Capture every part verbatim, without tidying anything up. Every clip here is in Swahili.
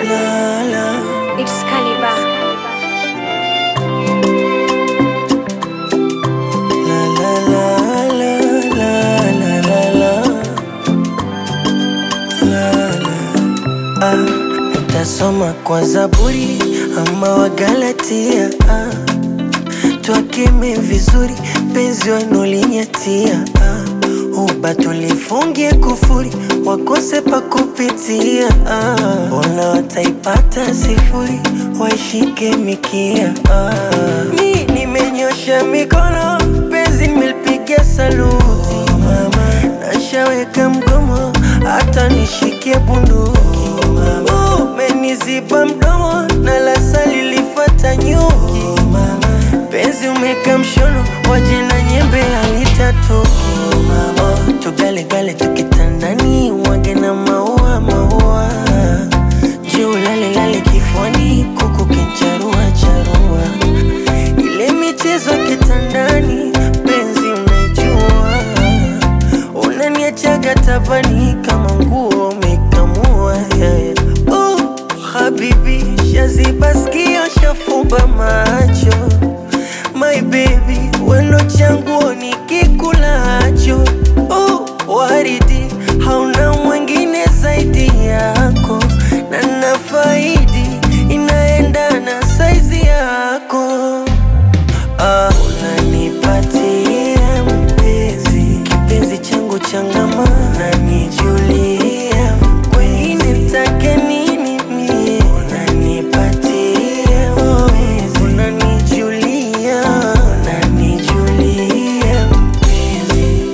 la la. It's Caliber. La la la la la la la la la la. Ah, nitasoma kwa Zaburi ama Wagalatia. Ah, twakeme vizuri penzi wanulinyatia. Ah, uba tulifungie kufuri wakose pa kupitia. Ah, ona wataipata sifuri waishike mikia. Ah, mi nimenyosha mikono penzi nimelipigia saluti. Oh, mama nashaweka mdomo hata nishikie bunduki. Oh, mama umeniziba mdomo na lasa lilifuata nyuki. Oh, mama penzi umeka mshono waje na nyembe halitatoki. Oh, mama oh, tugale gale tukitandani wage na maua maua. Juu lale lale kifuani kuku kincharua charua. Ile michezo kitandani penzi unajua. Unaniachaga tabani kama nguo umekamua. Yeah, yeah. Oh, habibi shaziba skio shafumba macho. My baby weno changuo nikikulacho. Oh, waridi hauna mwengine zaidi yako. Na nafaidi inaenda na saizi yako. Ah, unanipatia mpenzi kipenzi changu changama. Unanijulia mkwezi nitake nini mie. Unanipatia mpenzi unanijulia unanijulia mpenzi.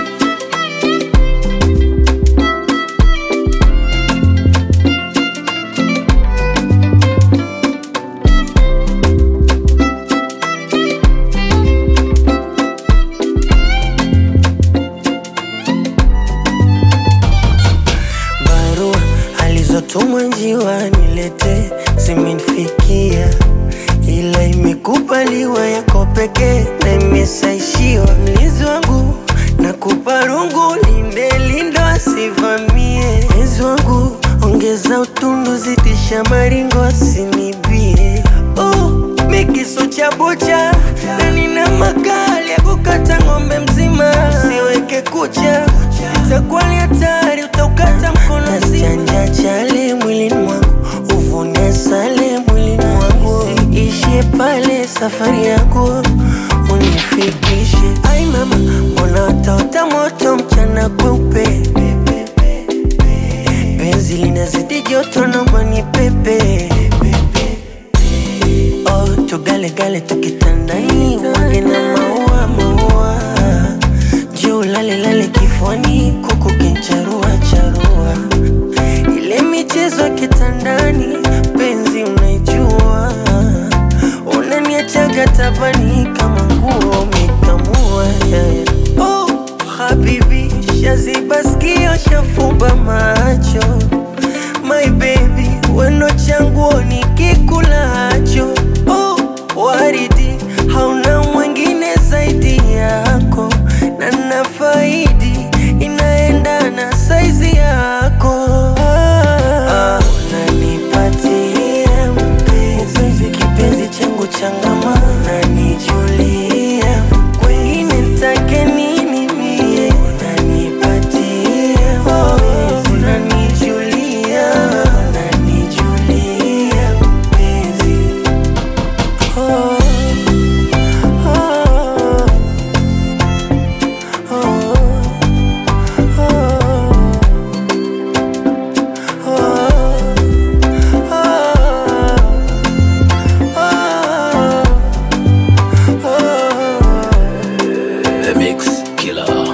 Barua alizotumwa njiwa nilete zimenifikia, ila imekubaliwa yako pekee na imesaishiwa. Mlinzi wangu nakupa rungu linde lindo asivamie. Mlinzi wangu ongeza utundu zidisha maringo asinibie. Oh, mikisu cha bucha na nina makali ya kukata ng'ombe mzima. Usiweke kucha itakuwa ni hatari utaukata mkono zima. Chanja chale mwilini mwangu uvune sale mwilini mwangu. Ishie pale safari yako unifikishe. Ai mama mbona utaota moto mchana kweupe. Penzi linazidi joto naomba ni pepe. Oh, tugale gale tukitandani wage na maua maua. Juu lale lale kifuani kuku kincharua charua. Ile michezo kitandani penzi unaijua. Unaniachaga tabani kama nguo umekamua. Yeah, yeah. Oh, habibi shaziba skio shafumba macho. My baby weno changuo nikikulacho. Oh, waridi hauna mwengine zaidi yako. Na nafaidi inaenda na saizi yako. Ah, unanipatia mpenzi kipenzi changu changama. Unanijulia kwengine nitake nini mie. Unanipatia mpenzi unanijulia unanijulia mpenzi. Oh, oh, oh, The Mix Killer.